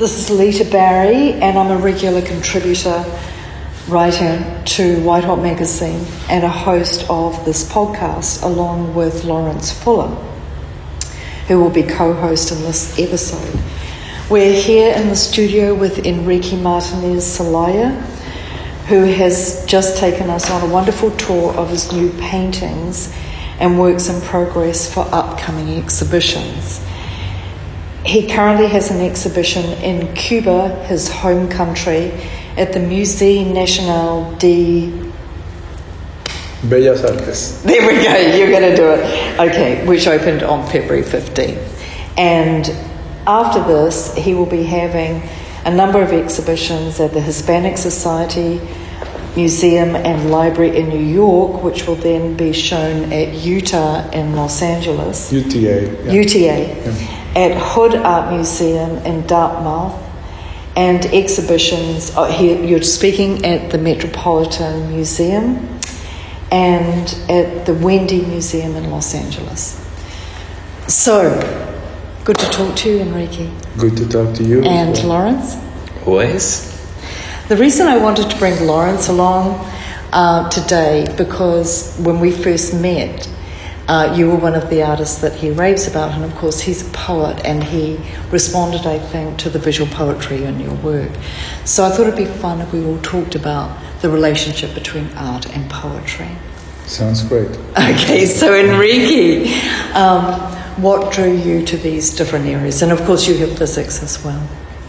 This is Lita Barry, and I'm a regular contributor writer to White Hot Magazine and a host of this podcast, along with Lawrence Fuller, who will be co-host in this episode. We're here in the studio with Enrique Martinez Celaya, who has just taken us on a wonderful tour of his new paintings and works in progress for upcoming exhibitions. He currently has an exhibition in Cuba, his home country, at the Musée National de Bellas Artes. There we go, you're going to do it. Okay, which opened on February 15th. And after this, he will be having a number of exhibitions at the Hispanic Society Museum and Library in New York, which will then be shown at UTA in Los Angeles. UTA. Yeah. At Hood Art Museum in Dartmouth, and exhibitions. You're speaking at the Metropolitan Museum and at the Wendy Museum in Los Angeles. So, good to talk to you, Enrique. Good to talk to you. And well. Lawrence? Always. The reason I wanted to bring Lawrence along today, because when we first met, you were one of the artists that he raves about, and of course he's a poet, and he responded, I think, to the visual poetry in your work. So I thought it'd be fun if we all talked about the relationship between art and poetry. Sounds great. Okay, so Enrique, what drew you to these different areas? And of course you have physics as well.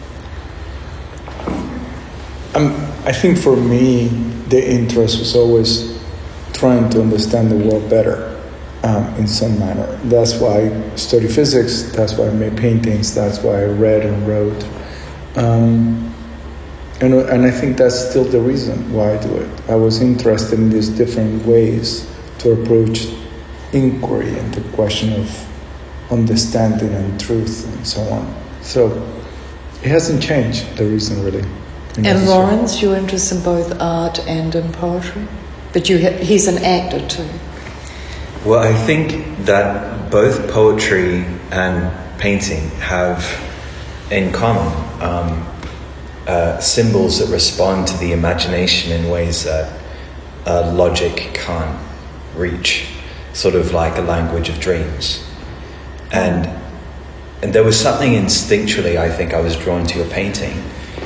I think for me, the interest was always trying to understand the world better. In some manner. That's why I study physics, that's why I made paintings, that's why I read and wrote. And I think that's still the reason why I do it. I was interested in these different ways to approach inquiry and the question of understanding and truth and so on. So it hasn't changed, the reason really. And Lawrence, your interest in both art and in poetry? But he's an actor too. Well, I think that both poetry and painting have in common symbols that respond to the imagination in ways that logic can't reach, sort of like a language of dreams. And there was something instinctually, I think, I was drawn to your painting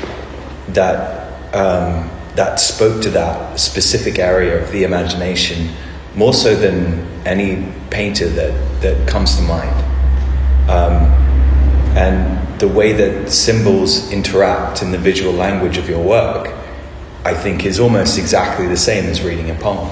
that spoke to that specific area of the imagination more so than any painter that comes to mind. And the way that symbols interact in the visual language of your work, I think, is almost exactly the same as reading a poem.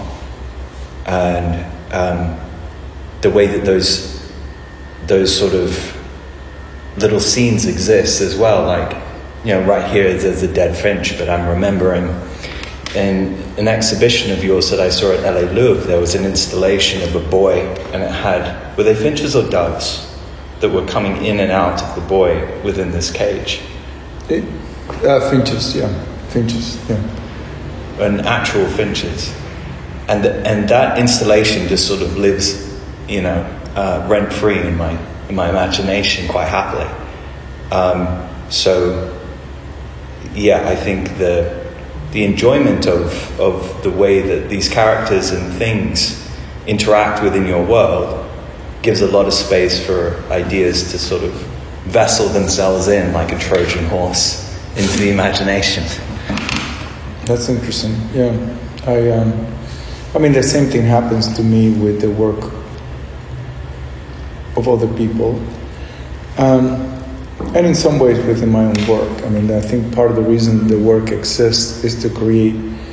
And the way that those sort of little scenes exist as well, like, right here there's a dead finch, but I'm remembering in an exhibition of yours that I saw at LA Louvre, there was an installation of a boy, and it had, were they finches or doves that were coming in and out of the boy within this cage? Finches, yeah. And actual finches. And that installation just sort of lives, rent-free in my imagination quite happily. I think the enjoyment of the way that these characters and things interact within your world gives a lot of space for ideas to sort of vessel themselves in like a Trojan horse into the imagination. That's interesting. Yeah. I mean, the same thing happens to me with the work of other people. And in some ways within my own work. I mean, I think part of the reason the work exists is to create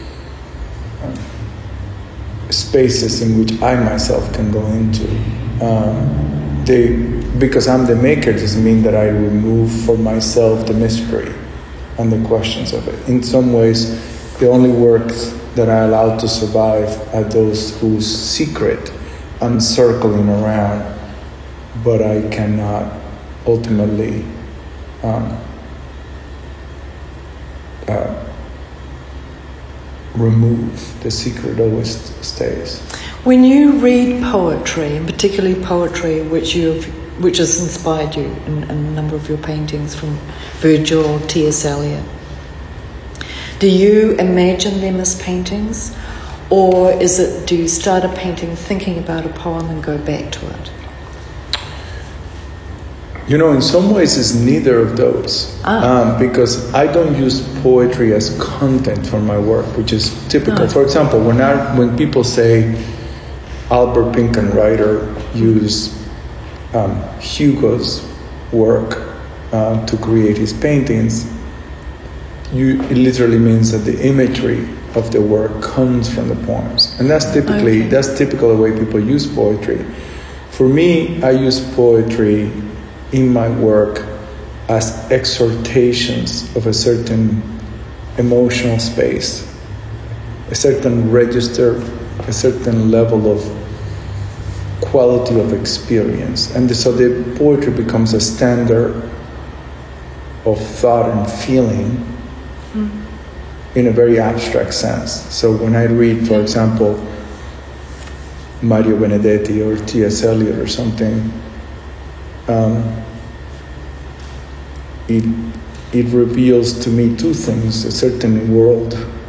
spaces in which I myself can go into. Because I'm the maker doesn't mean that I remove for myself the mystery and the questions of it. In some ways, the only works that I allow to survive are those whose secret I'm circling around, but I cannot ultimately remove. The secret always stays. When you read poetry, and particularly poetry which you've which has inspired you in a number of your paintings, from Virgil, T.S. Eliot. Do you imagine them as paintings, or do you start a painting thinking about a poem and go back to it? You know, in some ways it's neither of those. Because I don't use poetry as content for my work, which is typical. For example, when people say Albert Pinkenreiter used Hugo's work to create his paintings, it literally means that the imagery of the work comes from the poems. And that's typical the way people use poetry. For me, I use poetry in my work as exhortations of a certain emotional space, a certain register, a certain level of quality of experience. And so the poetry becomes a standard of thought and feeling in a very abstract sense. So when I read, for example, Mario Benedetti or T.S. Eliot or something, it reveals to me two things: a certain world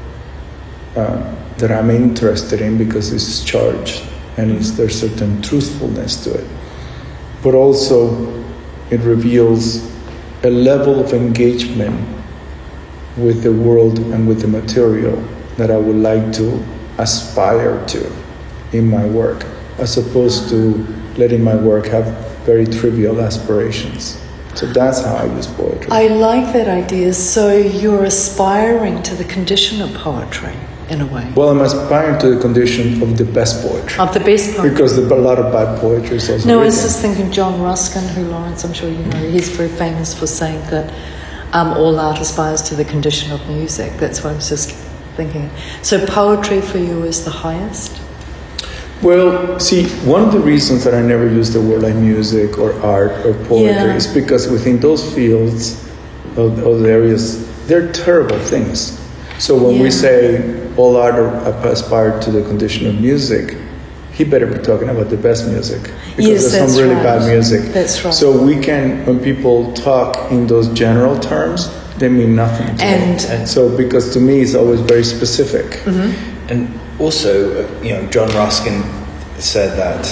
that I'm interested in because it's charged and there's certain truthfulness to it, but also it reveals a level of engagement with the world and with the material that I would like to aspire to in my work, as opposed to letting my work have very trivial aspirations. So that's how I use poetry. I like that idea. So you're aspiring to the condition of poetry, in a way. Well, I'm aspiring to the condition of the best poetry. Of the best poetry. Because a lot of bad poetry is also No, I written. was just thinking John Ruskin, who, Lawrence, I'm sure you know, he's very famous for saying that all art aspires to the condition of music. That's what I was just thinking. So poetry for you is the highest? Well, see, one of the reasons that I never use the word like music or art or poetry is because within those fields, of those areas, they're terrible things. So when we say all art aspire to the condition of music, he better be talking about the best music, because there's some really bad music. That's right. So when people talk in those general terms, they mean nothing to me. And so, because to me it's always very specific. Mm-hmm. And also, John Ruskin said that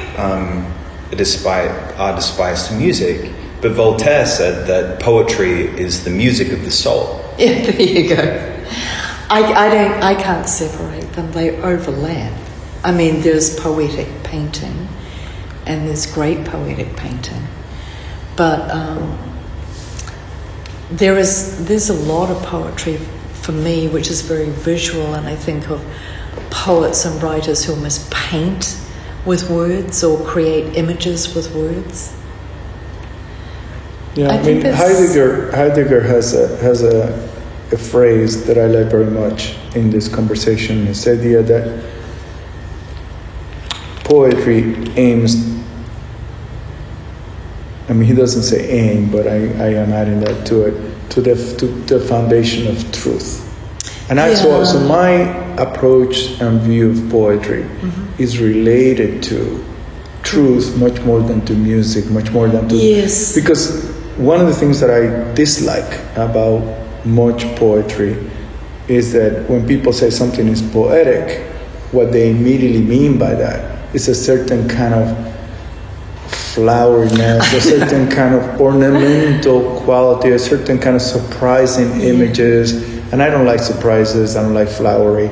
art aspires to music, but Voltaire said that poetry is the music of the soul. Yeah, there you go. I can't separate them. They overlap. I mean, there's poetic painting, and there's great poetic painting, but there's a lot of poetry for me which is very visual, and I think of poets and writers who almost paint with words or create images with words. Yeah, I mean, Heidegger has a phrase that I like very much in this conversation. This idea that poetry aims, I mean, he doesn't say aim, but I am adding that to it, to the foundation of truth. And so my approach and view of poetry is related to truth much more than to music, much more than to... Yes. Because one of the things that I dislike about much poetry is that when people say something is poetic, what they immediately mean by that is a certain kind of floweriness, a certain kind of ornamental quality, a certain kind of surprising images. And I don't like surprises. I don't like flowery.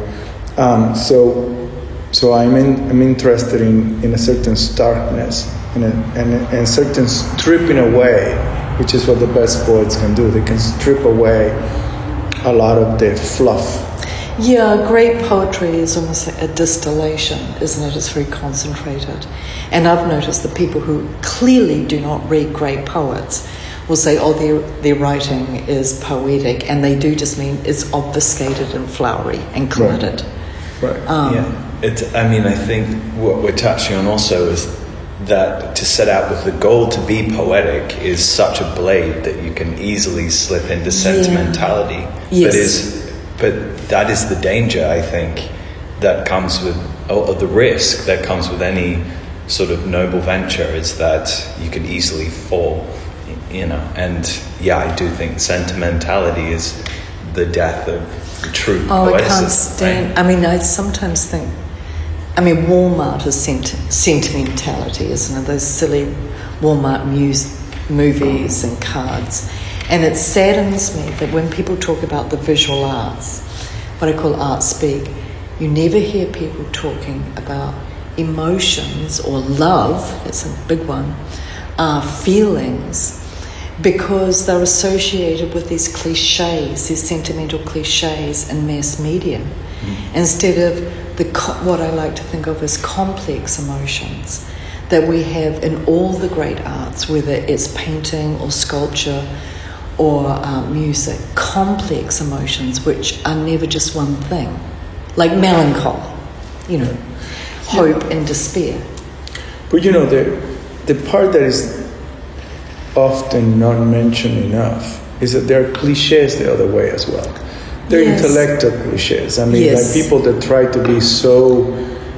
So I'm interested in a certain starkness and a certain stripping away, which is what the best poets can do. They can strip away a lot of the fluff. Yeah, great poetry is almost like a distillation, isn't it? It's very concentrated. And I've noticed that people who clearly do not read great poets will say, oh, their writing is poetic, and they do just mean it's obfuscated and flowery and cluttered. Right. I think what we're touching on also is that to set out with the goal to be poetic is such a blade that you can easily slip into sentimentality. Yes. But that is the danger, I think, that comes with, or the risk that comes with any sort of noble venture is that you can easily fall, you know. And yeah, I do think sentimentality is the death of true Oh, poesis. I can't stand. Right? I mean, I sometimes think. I mean, Walmart is sentimentality, isn't it? Those silly Walmart movies and cards. And it saddens me that when people talk about the visual arts, what I call art speak, you never hear people talking about emotions or love, it's a big one, feelings, because they're associated with these cliches, these sentimental cliches in mass media, instead of what I like to think of as complex emotions that we have in all the great arts, whether it's painting or sculpture or music, complex emotions which are never just one thing, like melancholy, you know, hope and despair. But you know, the part that is often not mentioned enough is that there are cliches the other way as well. They're intellectual cliches. I mean, like people that try to be so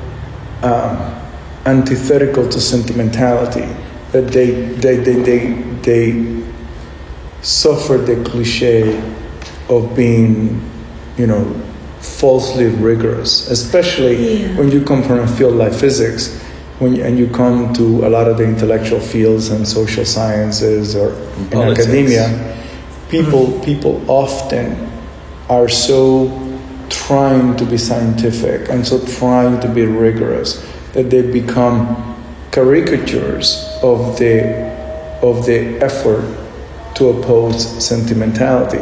antithetical to sentimentality that they suffer the cliche of being, you know, falsely rigorous, especially when you come from a field like physics, and you come to a lot of the intellectual fields and social sciences or in academia. People often are so trying to be scientific and so trying to be rigorous that they become caricatures of the effort to oppose sentimentality.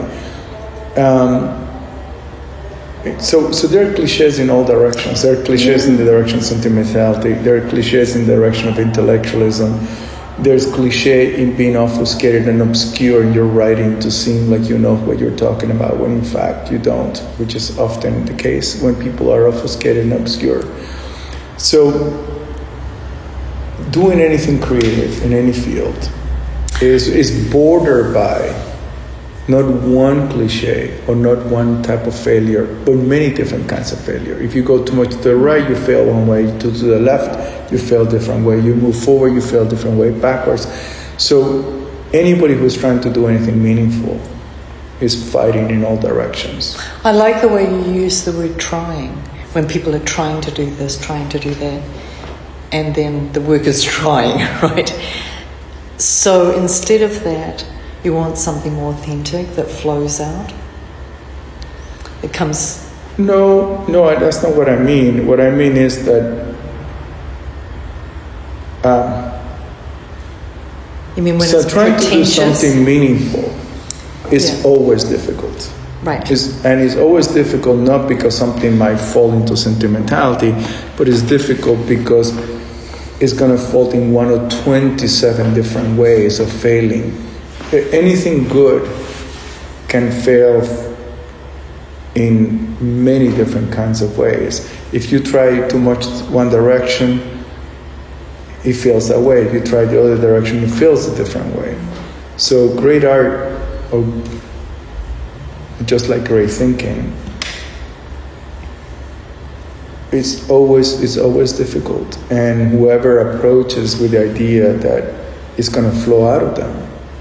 So there are cliches in all directions. There are cliches in the direction of sentimentality. There are cliches in the direction of intellectualism. There's cliche in being obfuscated and obscure in your writing to seem like you know what you're talking about when in fact you don't, which is often the case when people are obfuscated and obscure. So doing anything creative in any field is bordered by not one cliche or not one type of failure, but many different kinds of failure. If you go too much to the right, you fail one way. To the left, you fail a different way. You move forward, you fail a different way, backwards. So anybody who's trying to do anything meaningful is fighting in all directions. I like the way you use the word trying, when people are trying to do this, trying to do that, and then the work is trying, right? So instead of that, you want something more authentic that flows out? It comes... No, that's not what I mean. What I mean is that... you mean when so it's trying pretentious? to do something meaningful is always difficult. Right. And it's always difficult not because something might fall into sentimentality, but it's difficult because it's going to fall in one or 27 different ways of failing. Anything good can fail in many different kinds of ways. If you try too much one direction, it fails that way. If you try the other direction, it fails a different way. So great art, or just like great thinking, it's always difficult. And whoever approaches with the idea that it's going to flow out of them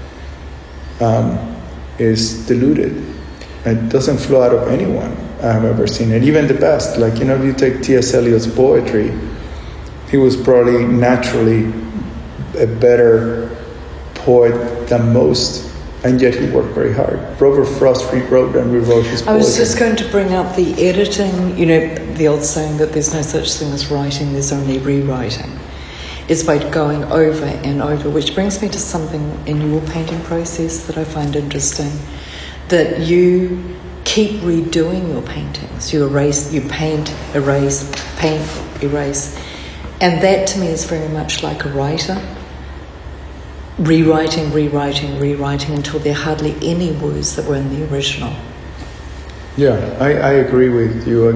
is deluded. It doesn't flow out of anyone I've ever seen, and even the best. Like, if you take T.S. Eliot's poetry, he was probably naturally a better poet than most, and yet he worked very hard. Robert Frost rewrote and rewrote his poetry. I was just going to bring up the editing, the old saying that there's no such thing as writing, there's only rewriting. It's by going over and over, which brings me to something in your painting process that I find interesting, that you keep redoing your paintings. You erase, you paint, erase, paint, erase. And that to me is very much like a writer, rewriting until there are hardly any words that were in the original. Yeah, I agree with you.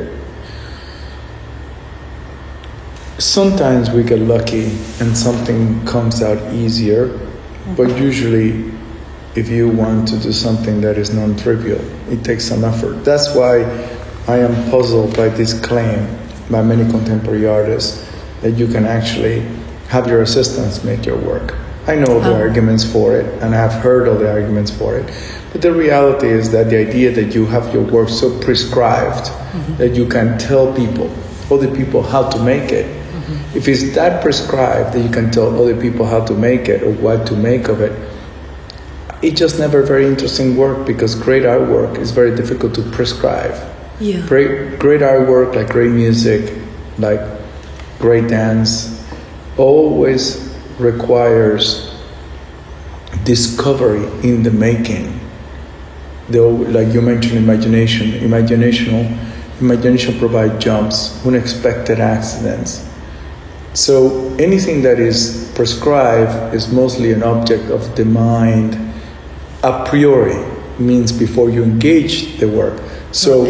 Sometimes we get lucky and something comes out easier, but usually if you want to do something that is non-trivial, it takes some effort. That's why I am puzzled by this claim by many contemporary artists that you can actually have your assistants make your work. I know the arguments for it, and I've heard all the arguments for it. But the reality is that the idea that you have your work so prescribed that you can tell people, other people, how to make it, if it's that prescribed that you can tell other people how to make it or what to make of it, it's just never very interesting work, because great artwork is very difficult to prescribe. Yeah. Great artwork, like great music, like great dance, always requires discovery in the making. Though, like you mentioned, imagination provides jumps, unexpected accidents. So anything that is prescribed is mostly an object of the mind a priori, means before you engage the work. So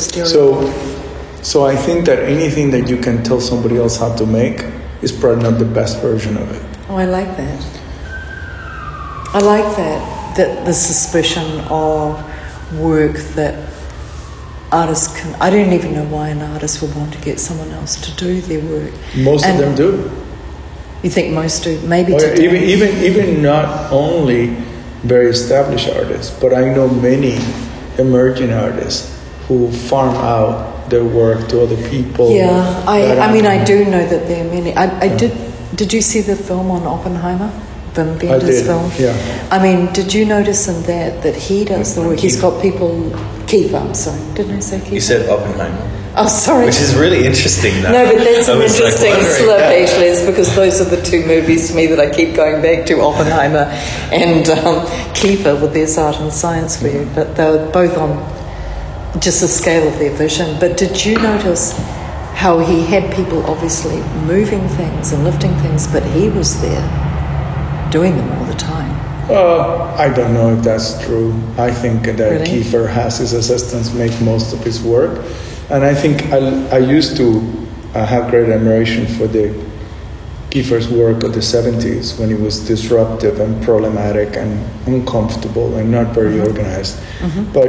I think that anything that you can tell somebody else how to make is probably not the best version of it. Oh, I like that. I like that the suspicion of work that artists can... I don't even know why an artist would want to get someone else to do their work. Most of them do. You think most do? Maybe even not only very established artists, but I know many emerging artists who farm out their work to other people. Yeah, I do know that there are many. Did you see the film on Oppenheimer? Wim Wenders' film? Yeah. I mean, did you notice in that he does the work? He's got people... Kiefer, I'm sorry. Didn't I say Kiefer? You said Oppenheimer. Oh, sorry. Which is really interesting now. No, but that's an interesting slip, Yeah. actually. It's because those are the two movies to me that I keep going back to, Oppenheimer and Kiefer with their art and science view. But they were both on just the scale of their vision. But did you notice how he had people obviously moving things and lifting things, but he was there doing them all the time? I don't know if that's true. I think that Really? Kiefer has his assistants make most of his work. And I think I used to have great admiration for the Kiefer's work of the 70s, when he was disruptive and problematic and uncomfortable and not very organized. But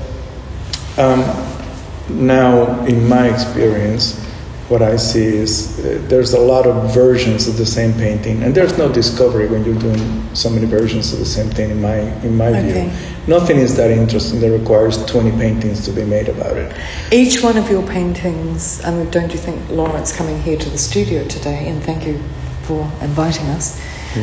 now, in my experience, what I see is there's a lot of versions of the same painting, and there's no discovery when you're doing so many versions of the same thing. In my view, nothing is that interesting that requires 20 paintings to be made about it. Each one of your paintings, don't you think, Lawrence, coming here to the studio today, and thank you for inviting us,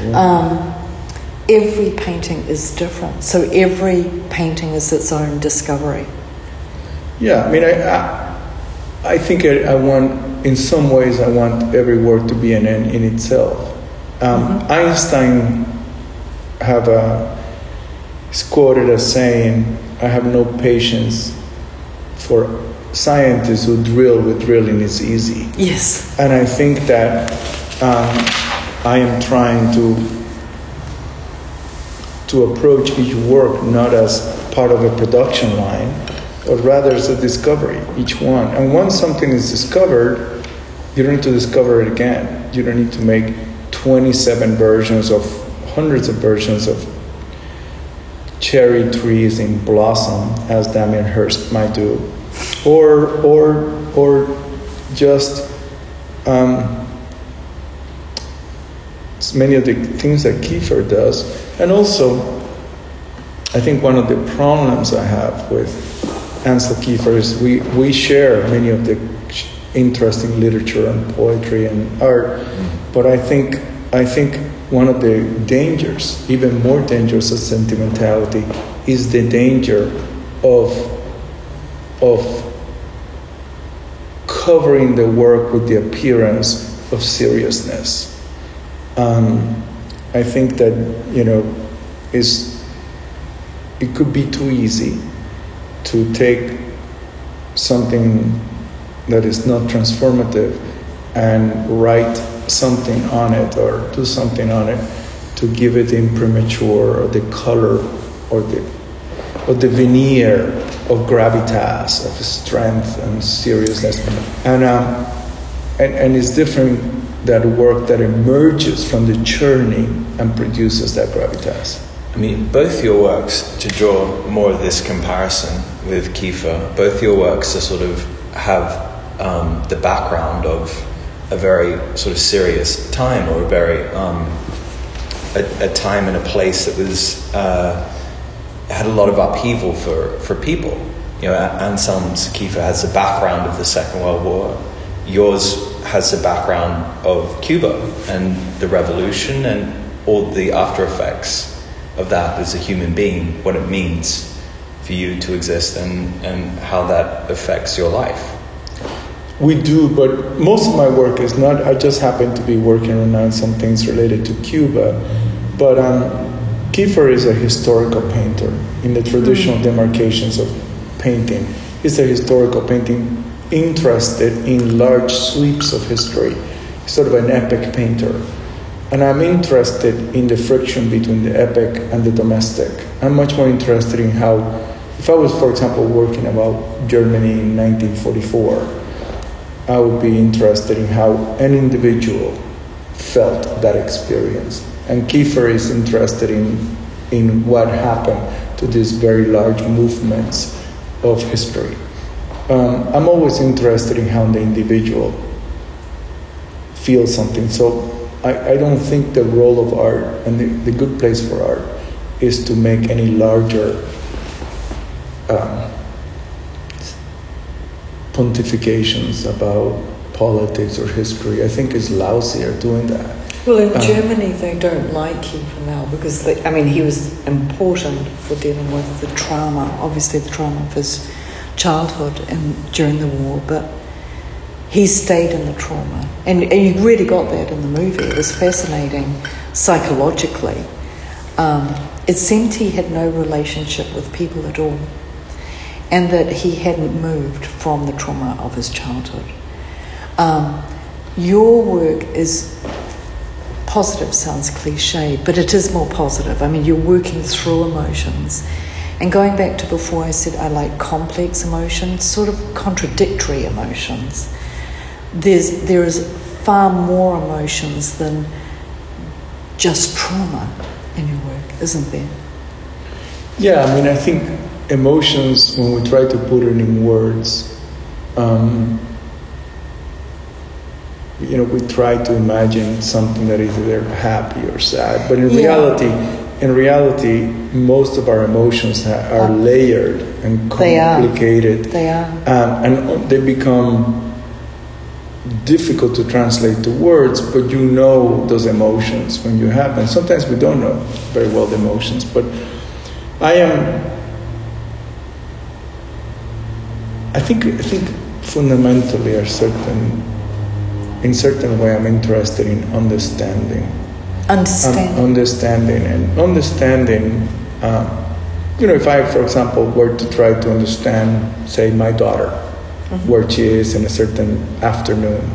every painting is different. So every painting is its own discovery. Yeah, I mean, I think I want, in some ways, I want every work to be an end in itself. Einstein is quoted as saying, "I have no patience for scientists who drill with drilling is easy." Yes. And I think that I am trying to approach each work not as part of a production line, but rather as a discovery, each one. And once something is discovered, you don't need to discover it again. You don't need to make 27 versions of hundreds of versions of cherry trees in blossom, as Damien Hirst might do, or just many of the things that Kiefer does. And also, I think one of the problems I have with Ansel Kiefer is we share many of the interesting literature and poetry and art, but I think one of the dangers, even more dangerous than sentimentality, is the danger of covering the work with the appearance of seriousness. I think that it could be too easy to take something that is not transformative and write something on it or do something on it to give it imprimatur or the color or the veneer of gravitas, of strength and seriousness. And it's different, that work that emerges from the churning and produces that gravitas. I mean, both your works, to draw more of this comparison with Kiefer, both your works are sort of have the background of a very sort of serious time, or a very a time and a place that was had a lot of upheaval for people. You know, Anselm's Kiefer has the background of the Second World War. Yours has the background of Cuba and the revolution and all the after effects of that as a human being, what it means for you to exist, and how that affects your life. We do, but most of my work is not, I just happen to be working on some things related to Cuba, but Kiefer is a historical painter in the traditional demarcations of painting. He's a historical painting interested in large sweeps of history, sort of an epic painter. And I'm interested in the friction between the epic and the domestic. I'm much more interested in how, if I was, for example, working about Germany in 1944, I would be interested in how an individual felt that experience. And Kiefer is interested in what happened to these very large movements of history. I'm always interested in how the individual feels something. So I don't think the role of art and the good place for art is to make any larger pontifications about politics or history. I think it's lousy at doing that. Well, in Germany, they don't like Kiefer now because, he was important for dealing with the trauma, obviously the trauma of his childhood during the war, but he stayed in the trauma. And you really got that in the movie. It was fascinating psychologically. It seemed he had no relationship with people at all, and that he hadn't moved from the trauma of his childhood. Your work is positive, sounds cliche, but it is more positive. I mean, you're working through emotions. And going back to before I said I like complex emotions, sort of contradictory emotions. There is far more emotions than just trauma in your work, isn't there? Yeah, I mean, I think emotions, when we try to put it in words, we try to imagine something that is either happy or sad. But in reality, most of our emotions are layered and complicated. They are. And they become difficult to translate to words, but you know those emotions when you have them. Sometimes we don't know very well the emotions, but I think fundamentally in certain way I'm interested in understanding. Understanding. If I, for example, were to try to understand, say, my daughter, where she is in a certain afternoon,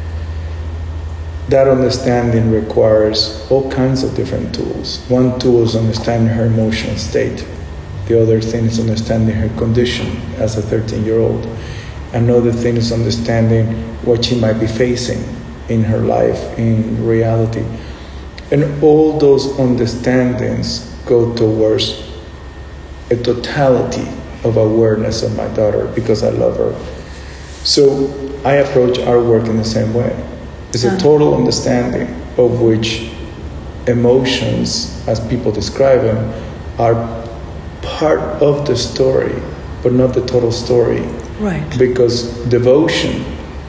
that understanding requires all kinds of different tools. One tool is understanding her emotional state. The other thing is understanding her condition as a 13-year-old. Another thing is understanding what she might be facing in her life, in reality. And all those understandings go towards a totality of awareness of my daughter because I love her. So I approach our work in the same way. It's a total understanding of which emotions, as people describe them, are part of the story, but not the total story. Right. Because devotion,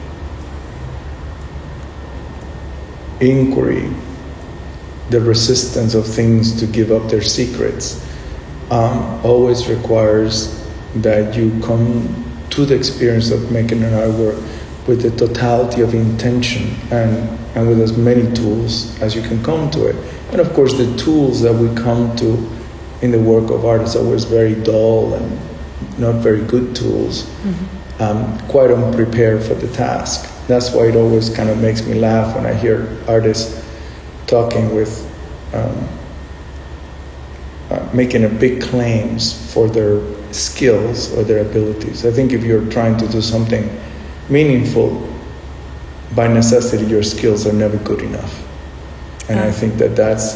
inquiry, the resistance of things to give up their secrets, always requires that you come to the experience of making an artwork with the totality of intention and with as many tools as you can come to it. And of course the tools that we come to in the work of art is always very dull and not very good tools, quite unprepared for the task. That's why it always kind of makes me laugh when I hear artists talking with, making a big claims for their skills or their abilities. I think if you're trying to do something meaningful, by necessity your skills are never good enough. And I think that's,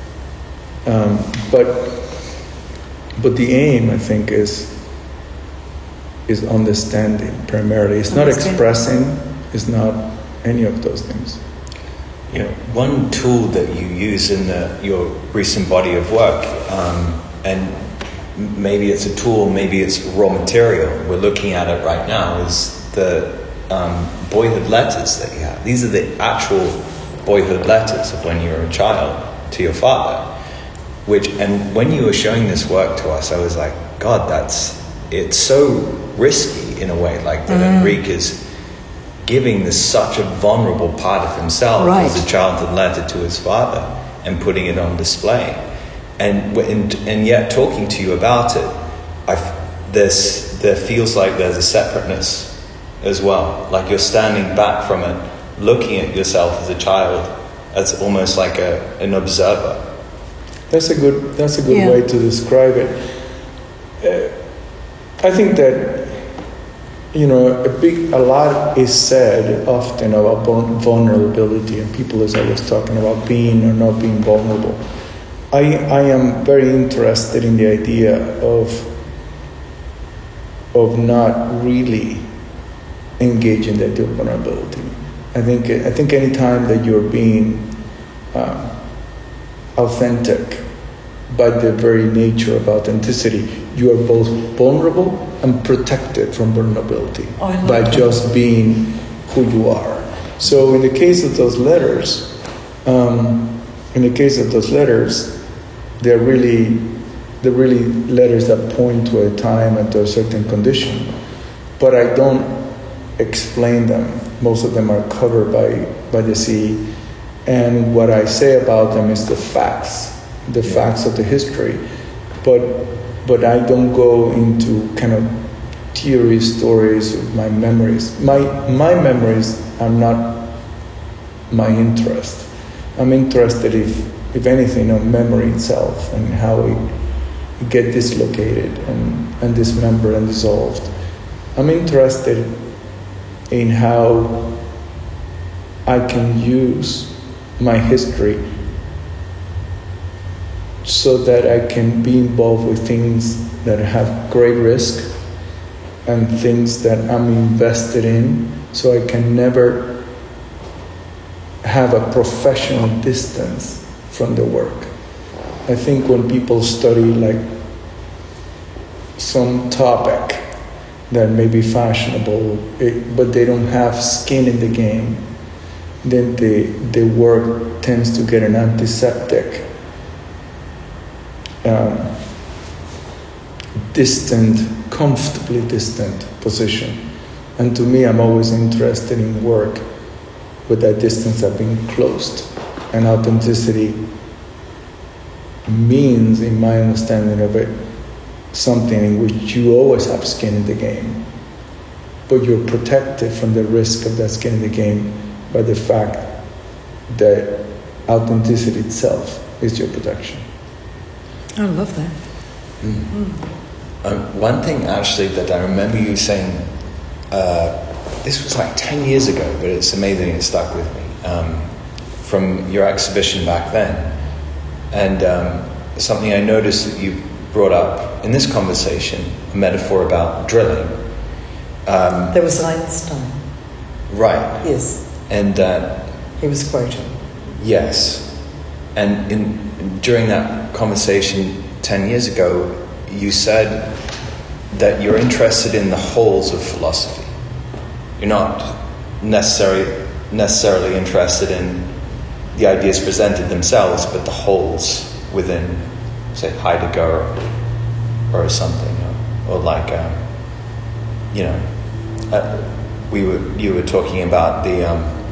but the aim, I think, is understanding primarily. It's not expressing, it's not any of those things. You know, one tool that you use in your recent body of work, and maybe it's a tool, maybe it's raw material, we're looking at it right now, is the boyhood letters that you have. These are the actual boyhood letters of when you were a child to your father. And when you were showing this work to us, I was like, God, it's so risky in a way, like that Enrique is giving such a vulnerable part of himself as a childhood letter to his father and putting it on display. And yet talking to you about it, there feels like there's a separateness as well. Like you're standing back from it, looking at yourself as a child, as almost like an observer. That's a good way to describe it. I think that, you know, a lot is said often about vulnerability, and people is always talking about being or not being vulnerable. I am very interested in the idea of not really engaging that vulnerability. I think any time that you're being authentic, by the very nature of authenticity, you are both vulnerable and protected from vulnerability by just being who you are. So in the case of those letters, they're really letters that point to a time and to a certain condition. But I don't explain them. Most of them are covered by the sea. And what I say about them is the facts of the history. But I don't go into kind of theory stories of my memories. My memories are not my interest. I'm interested, if anything, on memory itself and how it get dislocated and dismembered and dissolved. I'm interested in how I can use my history so that I can be involved with things that have great risk and things that I'm invested in, so I can never have a professional distance from the work. I think when people study like some topic that may be fashionable, but they don't have skin in the game, then the work tends to get an antiseptic, comfortably distant position. And to me, I'm always interested in work with that distance have been closed. And authenticity means, in my understanding of it, something in which you always have skin in the game, but you're protected from the risk of that skin in the game by the fact that authenticity itself is your protection. I love that. One thing actually that I remember you saying, this was like 10 years ago, but it's amazing it stuck with me, from your exhibition back then. And something I noticed that you brought up in this conversation, a metaphor about drilling. There was Einstein. Right. Yes. And he was quoted. Yes. And during that conversation 10 years ago, you said that you're interested in the wholes of philosophy. You're not necessarily interested in the ideas presented themselves, but the wholes within, say, Heidegger or something, or like, you were talking about the,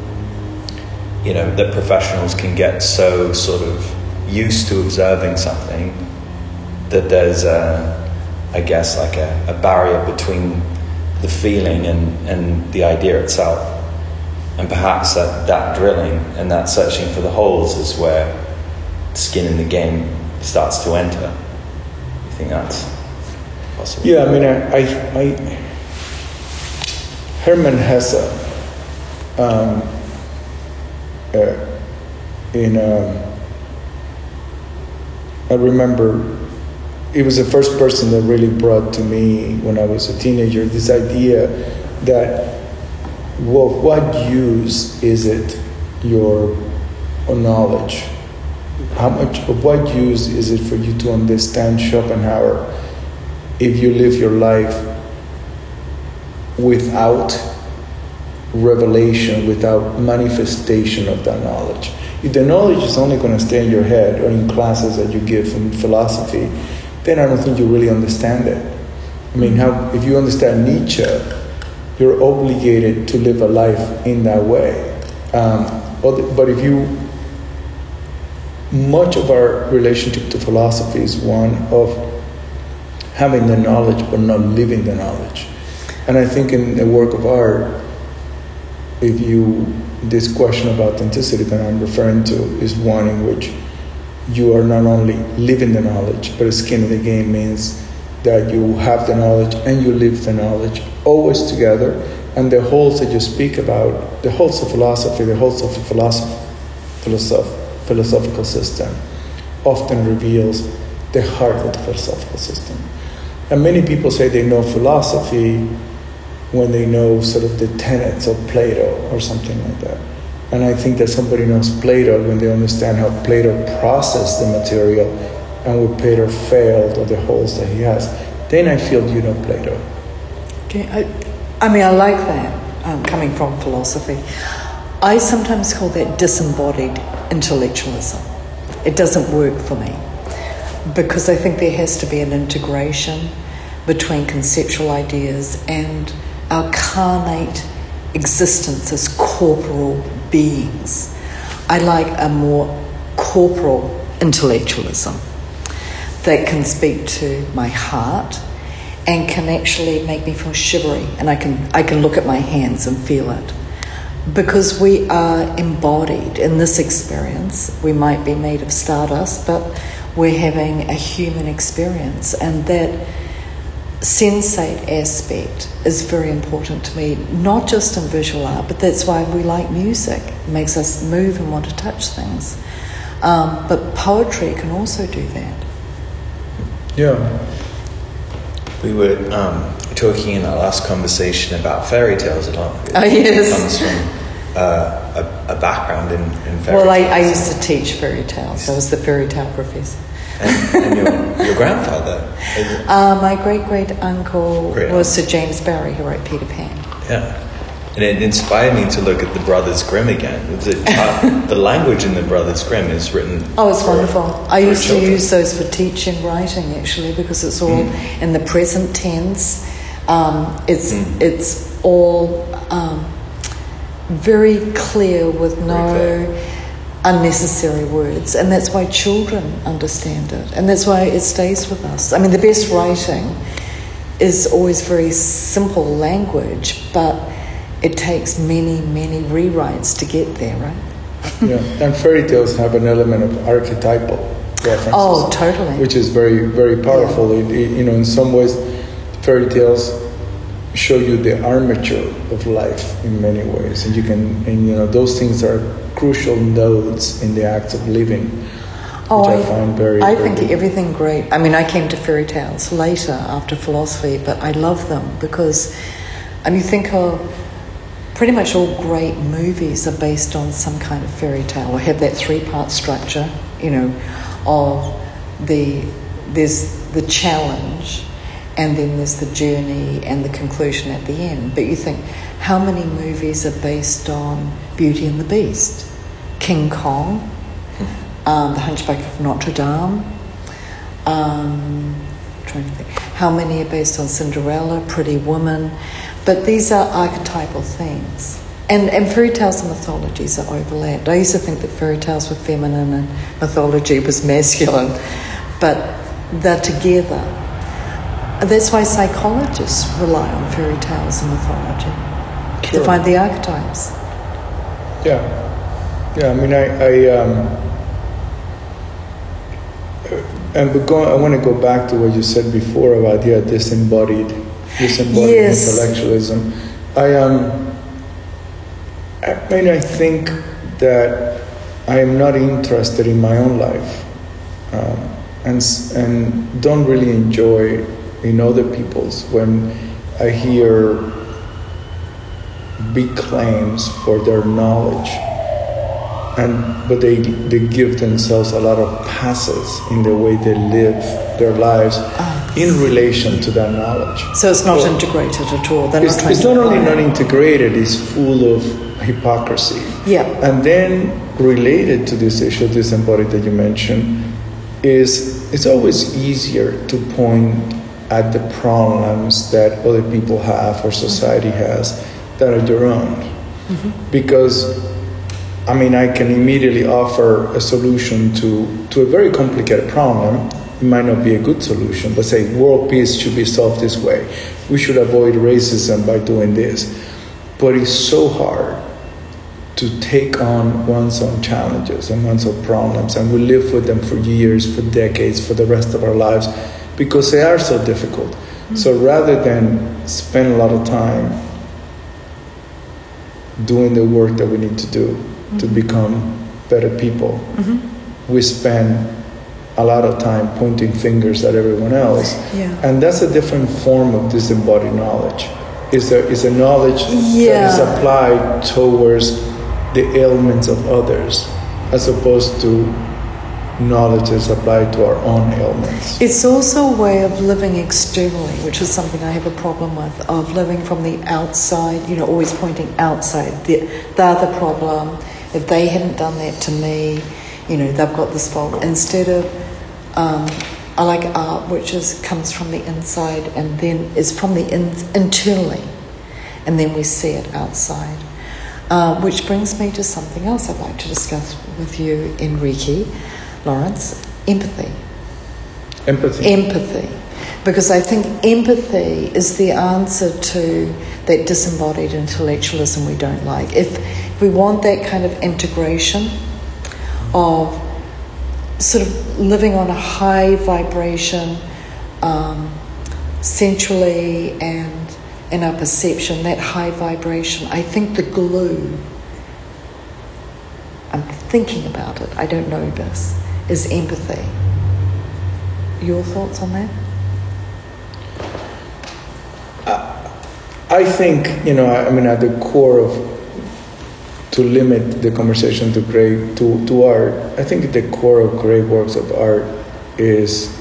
that professionals can get so sort of used to observing something that there's I guess like a barrier between the feeling and the idea itself. And perhaps that drilling and that searching for the holes is where skin in the game starts to enter. You think that's possible? Yeah, I mean, I Hermann Hesse, I remember he was the first person that really brought to me when I was a teenager this idea that what use is it your knowledge? How much of what use is it for you to understand Schopenhauer if you live your life without revelation, without manifestation of that knowledge? If the knowledge is only going to stay in your head or in classes that you give in philosophy, then I don't think you really understand it. I mean, if you understand Nietzsche, you're obligated to live a life in that way. But if you, much of our relationship to philosophy is one of having the knowledge but not living the knowledge. And I think in the work of art, this question of authenticity that I'm referring to is one in which you are not only living the knowledge, but skin in the game means that you have the knowledge and you live the knowledge always together. And the wholes that you speak about, the wholes of philosophy, the wholes of philosophical system, often reveals the heart of the philosophical system. And many people say they know philosophy when they know sort of the tenets of Plato or something like that. And I think that somebody knows Plato when they understand how Plato processed the material and where Plato failed, or the holes that he has. Then I feel you know Plato. Okay, I mean, I like that, coming from philosophy. I sometimes call that disembodied intellectualism. It doesn't work for me because I think there has to be an integration between conceptual ideas and our carnate existence as corporal beings. I like a more corporal intellectualism that can speak to my heart and can actually make me feel shivery, and I can look at my hands and feel it. Because we are embodied in this experience. We might be made of stardust, but we're having a human experience, and that sensate aspect is very important to me, not just in visual art, but that's why we like music. It makes us move and want to touch things. But poetry can also do that. Yeah. We were talking in our last conversation about fairy tales a lot. Oh, yes. It comes from a background in fairy tales. Well, I used to teach fairy tales. I was the fairy tale professor. And your grandfather? My great-great-uncle was Sir James Barrie, who wrote Peter Pan. Yeah. And it inspired me to look at the Brothers Grimm again. The language in the Brothers Grimm is written. Oh, it's wonderful. I used to children. use those for teaching writing, actually, because it's all in the present tense. It's all very clear with no unnecessary words, and that's why children understand it, and that's why it stays with us. I mean, the best writing is always very simple language, but it takes many, many rewrites to get there, right? Yeah, and fairy tales have an element of archetypal references. Oh, totally. Which is very, very powerful. Yeah. In some ways, fairy tales show you the armature of life in many ways, and those things are crucial nodes in the act of living, which I find very. I think everything great. I mean, I came to fairy tales later after philosophy, but I love them because, you think of pretty much all great movies are based on some kind of fairy tale, or have that three-part structure, of there's the challenge, and then there's the journey and the conclusion at the end. But you think, how many movies are based on Beauty and the Beast, King Kong, The Hunchback of Notre Dame? Trying to think, how many are based on Cinderella, Pretty Woman? But these are archetypal themes. And fairy tales and mythologies are overlapped. I used to think that fairy tales were feminine and mythology was masculine, but they're together. That's why psychologists rely on fairy tales and mythology to find the archetypes. Yeah. I mean, I want to go back to what you said before about disembodied Yes. intellectualism. I think that I am not interested in my own life, and don't really enjoy in other people's. When I hear big claims for their knowledge, but they give themselves a lot of passes in the way they live their lives in relation to that knowledge. So it's not integrated at all. It's not only not integrated, it's full of hypocrisy. Yeah. And then related to this issue of disembodied that you mentioned is it's always easier to point at the problems that other people have or society has that are their own. Mm-hmm. Because, I mean, I can immediately offer a solution to a very complicated problem. It might not be a good solution, but say world peace should be solved this way. We should avoid racism by doing this. But it's so hard to take on one's own challenges and one's own problems, and we live with them for years, for decades, for the rest of our lives, because they are so difficult. Mm-hmm. So rather than spend a lot of time doing the work that we need to do mm-hmm. to become better people, mm-hmm. we spend a lot of time pointing fingers at everyone else. Yeah. And that's a different form of disembodied knowledge. Is a knowledge that is applied towards the ailments of others, as opposed to knowledge that's applied to our own ailments. It's also a way of living externally, which is something I have a problem with, of living from the outside, always pointing outside. They're the problem. If they hadn't done that to me, they've got this fault. Instead of, I like art, which comes from the inside and then is from the internally, and then we see it outside. Which brings me to something else I'd like to discuss with you, Enrique, Lawrence, empathy. Empathy. Because I think empathy is the answer to that disembodied intellectualism we don't like. If we want that kind of integration of sort of living on a high vibration, sensually and in our perception, that high vibration, I think the glue, I'm thinking about it, I don't know this, is empathy. Your thoughts on that? I think, at the core of, to limit the conversation to art, I think the core of great works of art is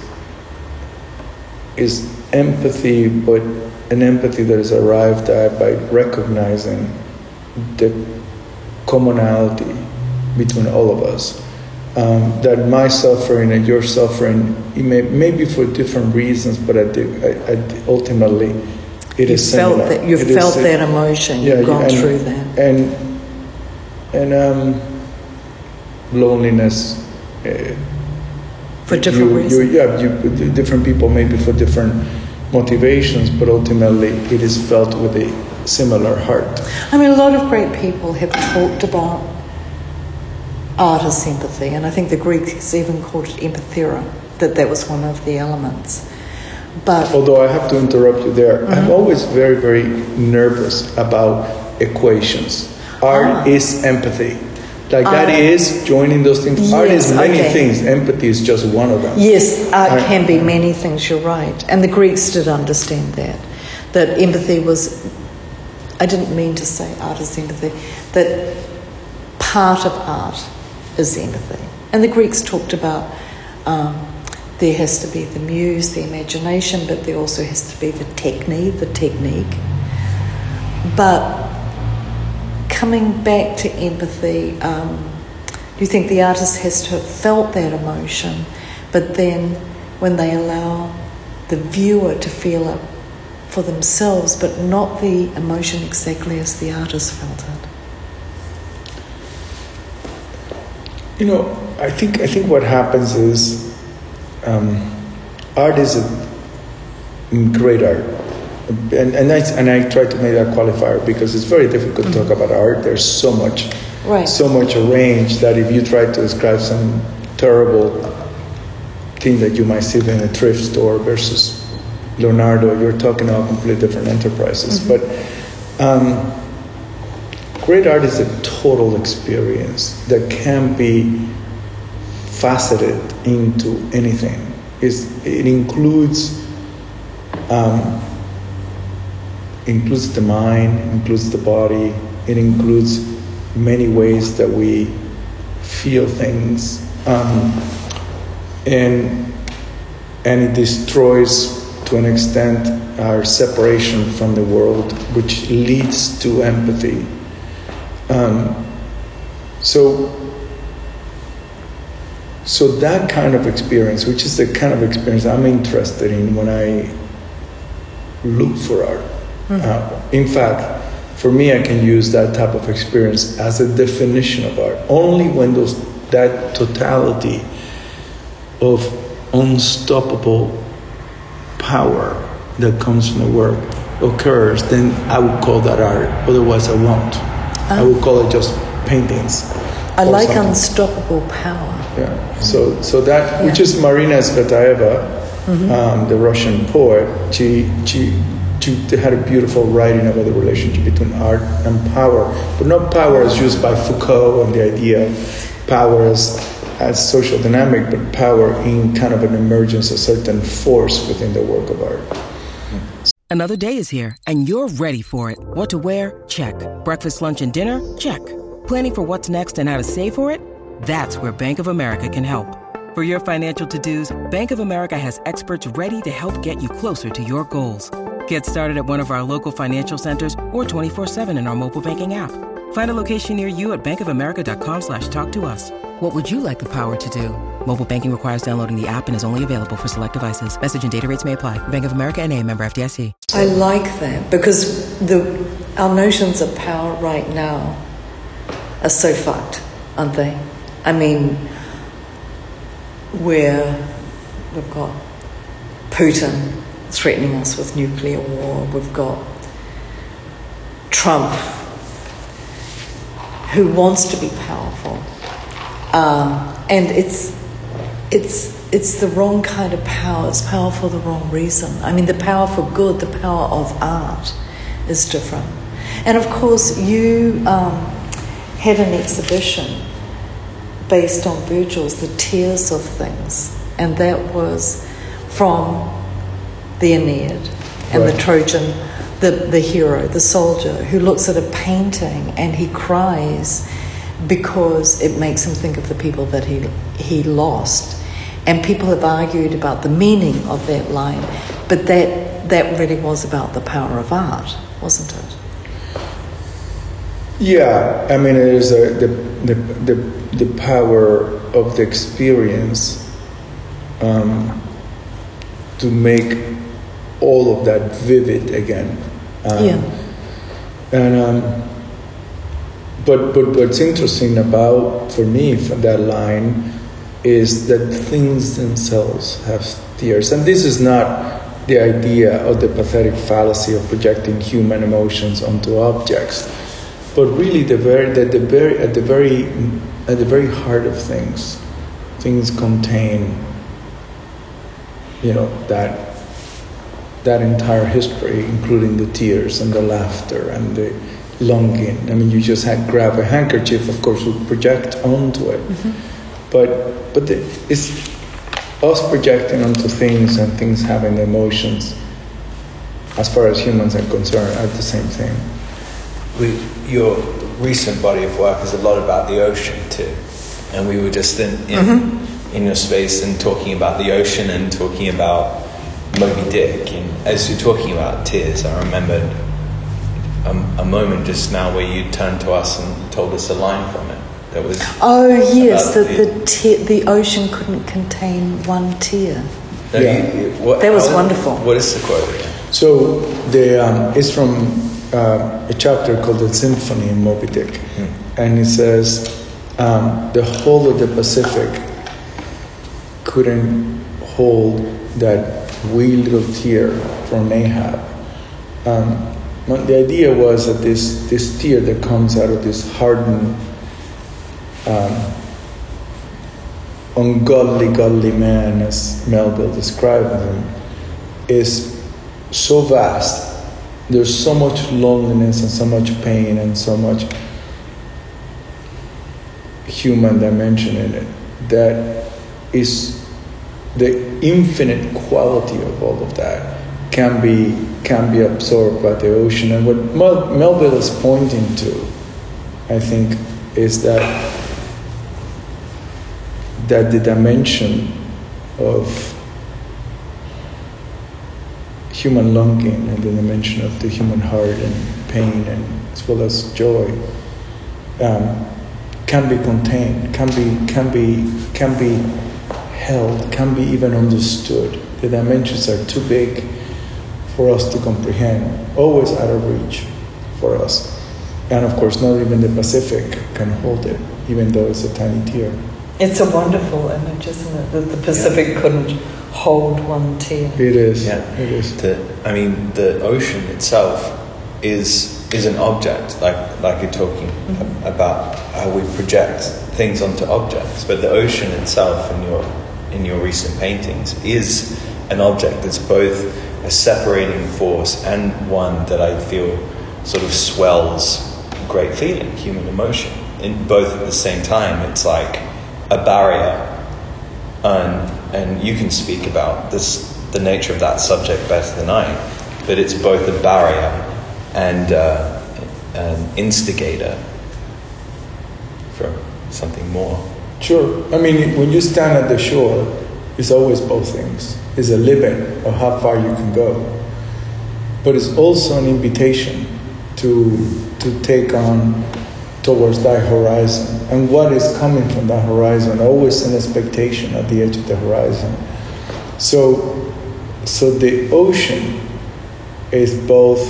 empathy, but an empathy that is arrived at by recognizing the commonality between all of us. That my suffering and your suffering, may be for different reasons, but ultimately it is similar. You felt that emotion, you've gone through that. And loneliness. For different reasons. Different people maybe for different motivations, but ultimately it is felt with a similar heart. I mean, a lot of great people have talked about art as empathy, and I think the Greeks even called it empathera, that was one of the elements. But although I have to interrupt you there, mm-hmm. I'm always very, very nervous about equations. Art is empathy. That is joining those things. Yes, art is many things. Empathy is just one of them. Yes, art can be many things, you're right. And the Greeks did understand that empathy was, I didn't mean to say art is empathy, that part of art is empathy. And the Greeks talked about there has to be the muse, the imagination, but there also has to be the technique. But coming back to empathy, do you think the artist has to have felt that emotion, but then when they allow the viewer to feel it for themselves, but not the emotion exactly as the artist felt it? I think what happens is art is a great art. And I try to make that qualifier because it's very difficult to talk about art. There's so much arranged that if you try to describe some terrible thing that you might see in a thrift store versus Leonardo, you're talking about completely different enterprises. Mm-hmm. But great art is a total experience that can be faceted into anything. It includes includes the mind, includes the body, it includes many ways that we feel things, and it destroys to an extent our separation from the world, which leads to empathy. So that kind of experience, which is the kind of experience I'm interested in when I look for art. In fact, for me, I can use that type of experience as a definition of art. Only when that totality of unstoppable power that comes from the work occurs, then I would call that art. Otherwise, I won't. I would call it just paintings. I like something. Unstoppable power. Yeah. So that, which is Marina Tsvetaeva, the Russian poet. She had a beautiful writing about the relationship between art and power, but not power as used by Foucault and the idea of power as social dynamic, but power in kind of an emergence, a certain force within the work of art. Another day is here, and you're ready for it. What to wear? Check. Breakfast, lunch, and dinner? Check. Planning for what's next and how to save for it? That's where Bank of America can help. For your financial to-dos, Bank of America has experts ready to help get you closer to your goals. Get started at one of our local financial centers or 24/7 in our mobile banking app. Find a location near you at bankofamerica.com/talktous. What would you like the power to do? Mobile banking requires downloading the app and is only available for select devices. Message and data rates may apply. Bank of America NA, member FDIC. I like that because our notions of power right now are so fucked, aren't they? I mean, we've got Putin threatening us with nuclear war. We've got Trump, who wants to be powerful, and it's the wrong kind of power. It's power for the wrong reason. I mean, the power for good, the power of art, is different. And of course, you had an exhibition based on Virgil's The Tears of Things, and that was from the Aeneid and the Trojan, the hero, the soldier, who looks at a painting and he cries because it makes him think of the people that he lost. And people have argued about the meaning of that line, but that really was about the power of art, wasn't it? Yeah, I mean, it is the power of the experience to make all of that vivid again. But what's interesting for me from that line is that things themselves have tears, and this is not the idea of the pathetic fallacy of projecting human emotions onto objects, but really at the very heart of things contain, that entire history, including the tears and the laughter and the longing. I mean, you just grab a handkerchief, of course, would project onto it, but it's us projecting onto things and things having emotions. As far as humans are concerned, are the same thing. Your recent body of work is a lot about the ocean too, and we were just in your space and talking about the ocean and talking about Moby Dick. And as you're talking about tears, I remembered a moment just now where you turned to us and told us a line from it. That was the ocean couldn't contain one tear. That was wonderful. What is the quote again? So it's from a chapter called The Symphony in Moby Dick, and it says the whole of the Pacific couldn't hold that wee little tear from Ahab. The idea was that this tear that comes out of this hardened, ungodly man, as Melville described him, is so vast. There's so much loneliness and so much pain and so much human dimension in it that is the infinite quality of all of that can be absorbed by the ocean. And what Melville is pointing to, I think, is that the dimension of human longing and the dimension of the human heart and pain, and as well as joy, can be contained, can be held, can be even understood. The dimensions are too big for us to comprehend, always out of reach for us. And of course, not even the Pacific can hold it, even though it's a tiny tear. It's a wonderful image, isn't it? That the Pacific couldn't hold one tear. It is. Yeah. It is. The ocean itself is an object, like you're talking about how we project things onto objects. But the ocean itself, in your recent paintings, is an object that's both a separating force and one that I feel sort of swells great feeling, human emotion. In both at the same time, it's like a barrier, and you can speak about the nature of that subject better than I, but it's both a barrier and an instigator for something more. Sure. I mean, when you stand at the shore, it's always both things. It's a limit of how far you can go, but it's also an invitation to take on towards that horizon. And what is coming from that horizon? Always an expectation at the edge of the horizon. So the ocean is both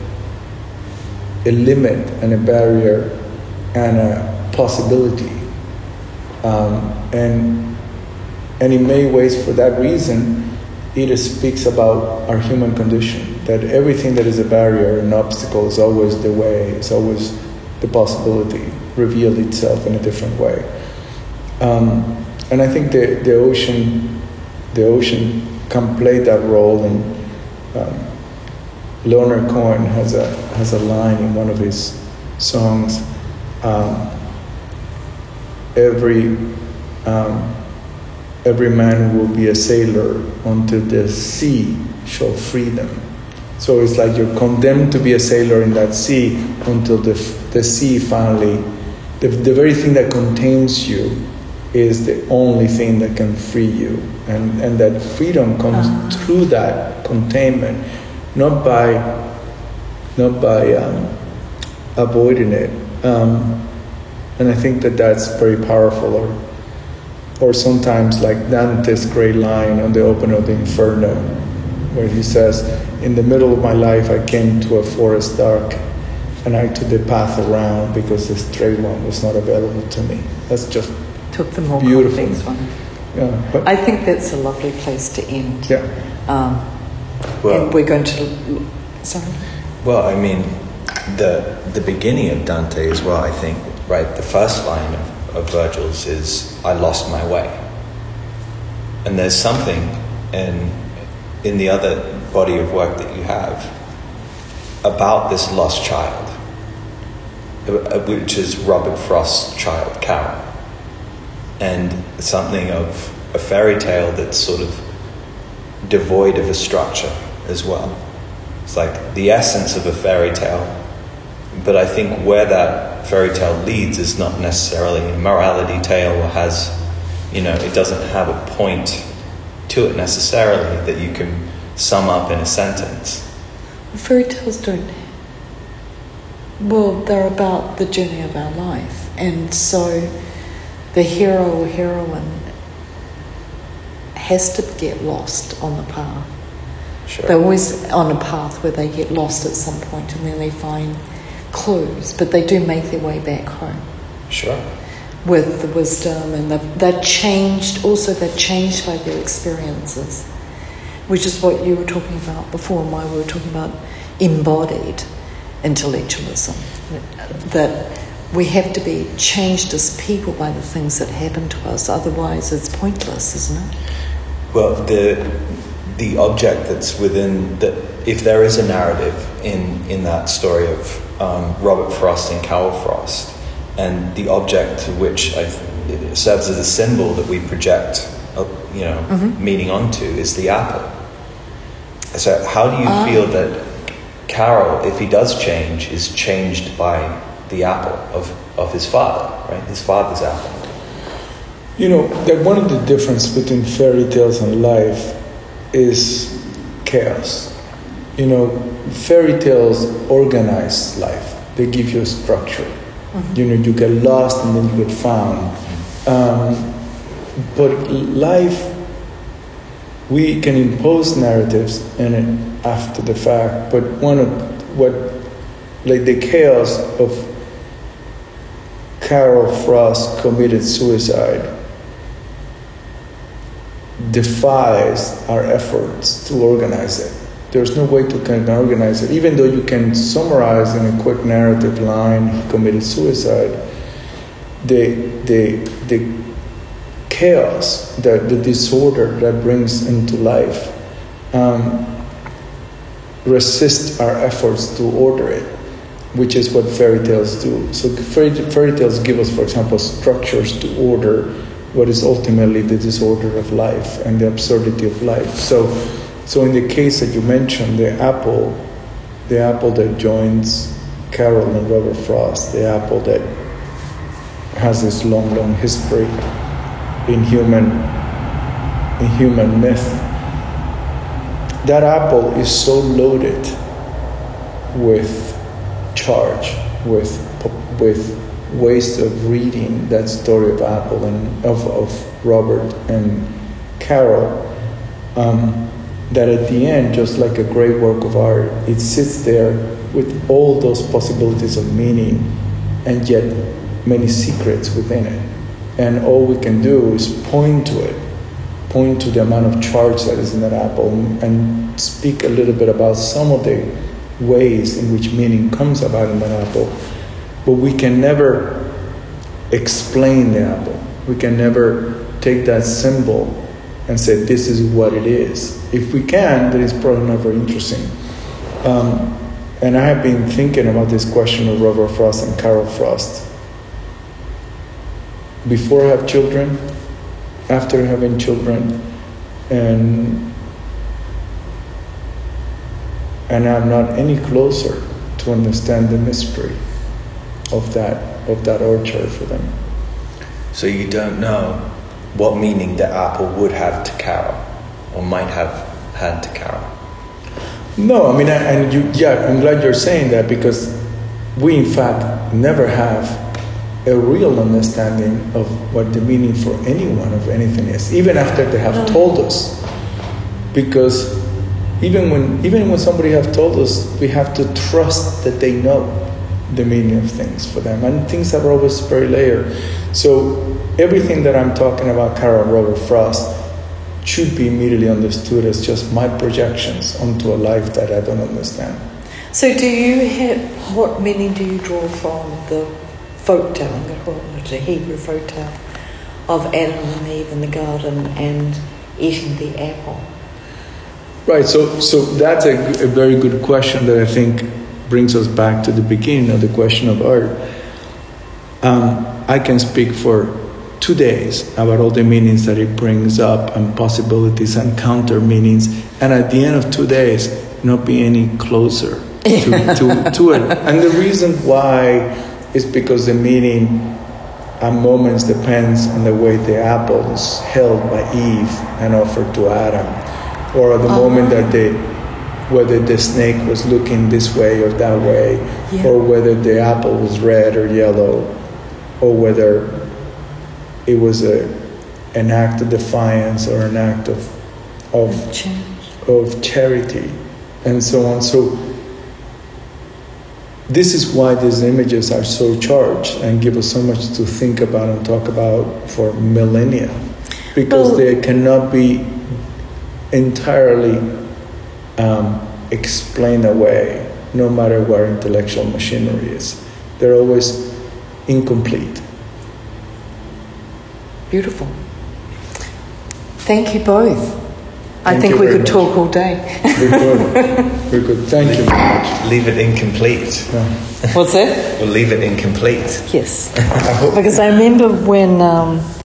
a limit and a barrier and a possibility. And in many ways, for that reason, it speaks about our human condition, that everything that is a barrier, an obstacle, is always the way, is always the possibility, revealed itself in a different way. And I think the ocean can play that role. And Leonard Cohen has a line in one of his songs. Every man will be a sailor until the sea shall free them. So it's like you're condemned to be a sailor in that sea until the sea finally, the very thing that contains you is the only thing that can free you. And that freedom comes through that containment, not by avoiding it. And I think that's very powerful. Or sometimes like Dante's great line on the opening of the Inferno, where he says, "In the middle of my life I came to a forest dark, and I took the path around because the straight one was not available to me." That's just Took the more beautiful. complex one. Yeah, but I think that's a lovely place to end. yeah. And we're going to... Sorry? Well, I mean, the beginning of Dante as well, I think, right? The first line of Virgil's is, "I lost my way." And there's something in the other body of work that you have about this lost child, which is Robert Frost's child, Carol. And something of a fairy tale that's sort of devoid of a structure as well. It's like the essence of a fairy tale, but I think where that fairy tale leads is not necessarily a morality tale or has, it doesn't have a point to it necessarily that you can sum up in a sentence. Fairy tales don't... Well, they're about the journey of our life. And so the hero or heroine has to get lost on the path. Sure. They're always on a path where they get lost at some point and then they find clues, but they do make their way back home. Sure. With the wisdom, and they're changed by their experiences, which is what you were talking about before, and why we were talking about embodied intellectualism. That we have to be changed as people by the things that happen to us, otherwise it's pointless, isn't it? Well, the object that's within if there is a narrative in that story of Robert Frost and Carol Frost, and the object to which it serves as a symbol that we project, meaning onto, is the apple. So how do you feel that Carol, if he does change, is changed by the apple of his father, right? His father's apple. You know, that one of the difference between fairy tales and life is chaos. You know, fairy tales organize life. They give you a structure. Mm-hmm. You know, you get lost and then you get found. But life, we can impose narratives in it after the fact. But like the chaos of Carol Frost committed suicide defies our efforts to organize it. There's no way to kind of organize it. Even though you can summarize in a quick narrative line, he committed suicide, the chaos, the disorder that brings into life resists our efforts to order it, which is what fairy tales do. So fairy tales give us, for example, structures to order what is ultimately the disorder of life and the absurdity of life. So in the case that you mentioned, the apple that joins Carol and Robert Frost, the apple that has this long, long history in human myth, that apple is so loaded with charge, with ways of reading that story of Apple and of Robert and Carol, that at the end, just like a great work of art, it sits there with all those possibilities of meaning and yet many secrets within it. And all we can do is point to the amount of charge that is in that apple, and speak a little bit about some of the ways in which meaning comes about in that apple. But we can never explain the apple. We can never take that symbol and say, this is what it is. If we can, then it's probably not very interesting. And I have been thinking about this question of Robert Frost and Carol Frost. Before I have children, after having children, and I'm not any closer to understand the mystery of that orchard for them. So you don't know what meaning the apple would have to Carol, or might have had to Carol. No, I mean, I'm glad you're saying that, because we in fact never have a real understanding of what the meaning for anyone of anything is, even after they have told us. Because even when somebody have told us, we have to trust that they know the meaning of things for them, and things are always very layered. So everything that I'm talking about, Carol and Robert Frost, should be immediately understood as just my projections onto a life that I don't understand. So what meaning do you draw from the folktale, I'm going to call it the Hebrew folktale, of Adam and Eve in the garden and eating the apple? Right, so that's a very good question that I think brings us back to the beginning of the question of art. I can speak for 2 days about all the meanings that it brings up and possibilities and counter meanings, and at the end of 2 days not be any closer to it. And the reason why is because the meaning at moments depends on the way the apple is held by Eve and offered to Adam, or at the moment that whether the snake was looking this way or that way, or whether the apple was red or yellow, or whether it was an act of defiance or an act of charity, and so on. So this is why these images are so charged and give us so much to think about and talk about for millennia, because they cannot be entirely explained away, no matter what our intellectual machinery is. They're always incomplete. Beautiful. Thank you both. I think we could talk all day. We could. Thank you very much. Leave it incomplete. Yeah. What's that? We'll leave it incomplete. Yes. Because I remember when